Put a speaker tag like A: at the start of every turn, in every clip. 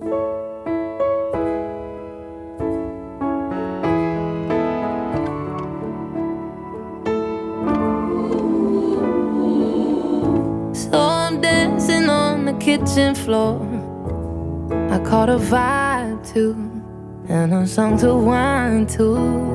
A: So I'm dancing on the kitchen floor. I caught a vibe too, and a song to whine to.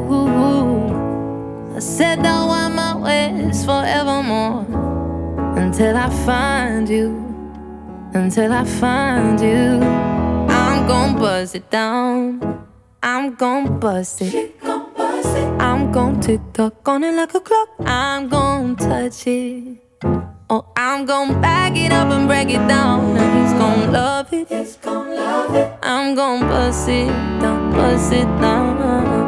A: I said I'll wind my ways forevermore, until I find you, until I find you. I'm gon' buzz it down, I'm gon' bust it. She gon' bust it. I'm gon' tick-tock on it like a clock. I'm gon' touch it. Oh, I'm gon' back it up and break it down, and he's gon' love it. He's gon' love it. I'm gon' bust it down, bust it down.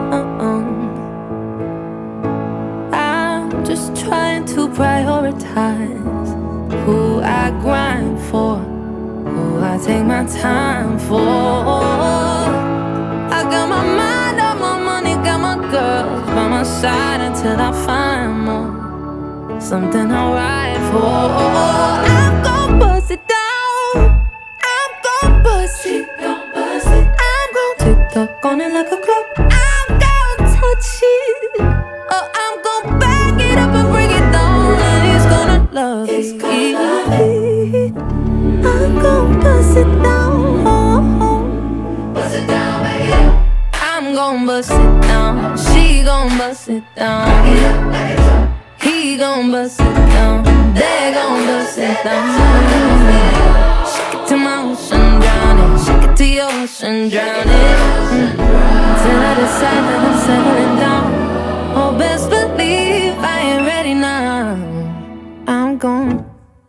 A: I'm just trying to prioritize who I grind for, who I take my time for. I got my mind on my money, got my girls by my side until I find more, something I'll ride for. I'm gon' bust it down, I'm gon' bust it. I'm gon' tick-tock on it like a clock. I'm gon' touch it. Oh, I'm gon' back it up and bring it down, and he's gonna love it. I'm gon' bust it down. Bust it down, baby. I'm gon' bust it down, she gon' bust it down. He gon' bust it down, they gon' bust it down. Shake it to my ocean, drown it. Shake it to your ocean, drown it. Till I decide that I'm settling down. Oh, best believe I ain't ready now. I'm gon'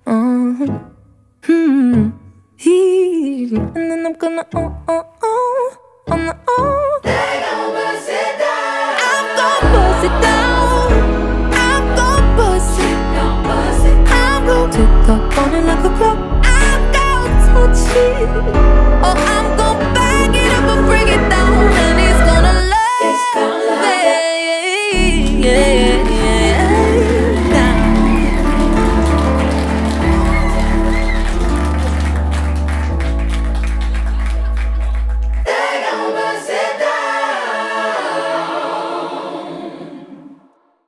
A: and then I'm gonna on the they gon' bust it down. I'm gon' bust it down. I'm gon' bust it. I'm gon' tick-tock on it like a clock. I'm gon' touch it. Oh, I'm gon'